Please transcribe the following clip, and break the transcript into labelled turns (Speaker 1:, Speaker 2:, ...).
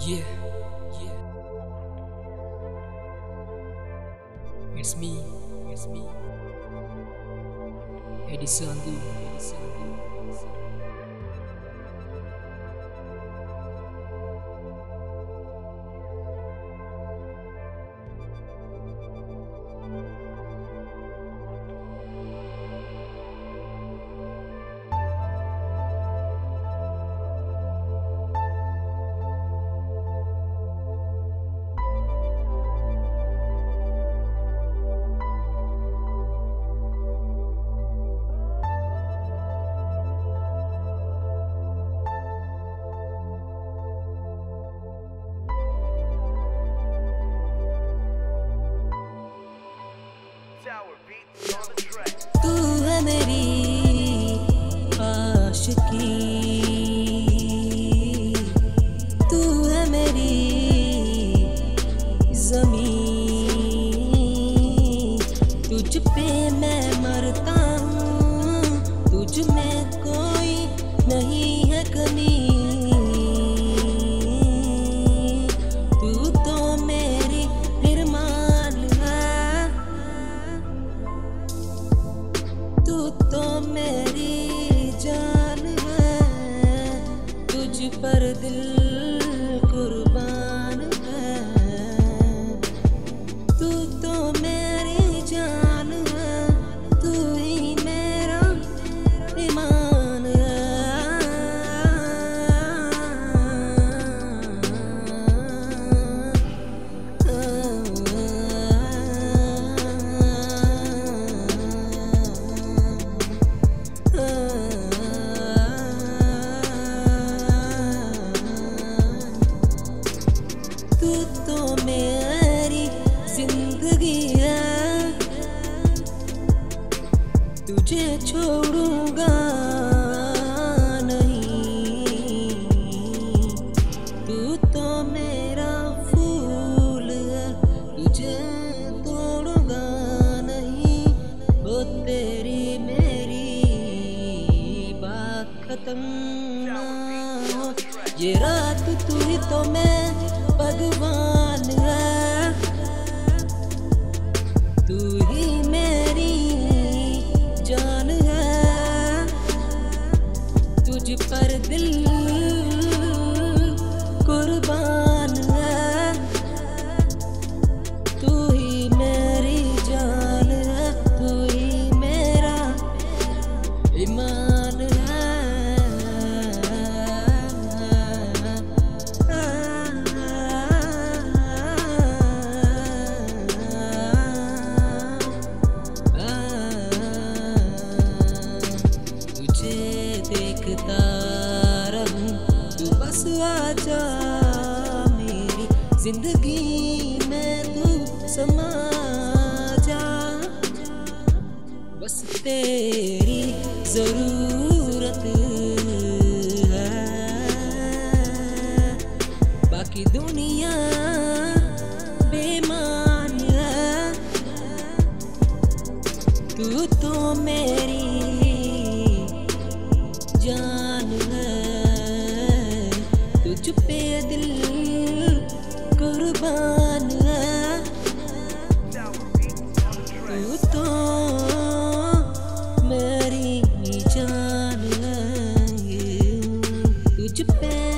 Speaker 1: Yeah, yeah. It's me, Edison.
Speaker 2: तू है मेरी आशिकी, तू है मेरी ज़मीं, तुझ पे मैं मरता हूँ, तुझ में कोई नहीं है कमी। तू तो मेरी अरमान है, तू तो मेरी जान है, तुझ पर दिल कुर्बान है। तू तो मेरी जान है, तू ही मेरा ईमान तू तो मेरी जिंदगी है, तुझे छोड़ूंगा नहीं। तू तो मेरा फूल है, तुझे तोड़ूंगा नहीं। वो तेरी मेरी बात खत्म ना हो, ये रात तू ही तो मैं भगवान है। तू ही मेरी जान है, तुझ पर दिल कुर्बान है। तू ही मेरी जान है, तू ही मेरा ईमान है। देखता रहूं, तू बस आजा मेरी जिंदगी में, तू समा जा। बस तेरी जरूरत है, बाकी दुनिया बेईमान है। तू तो मेरी जान है, तुझ पे दिल कुर्बान है। तू तो मेरी जान है, तुझ पे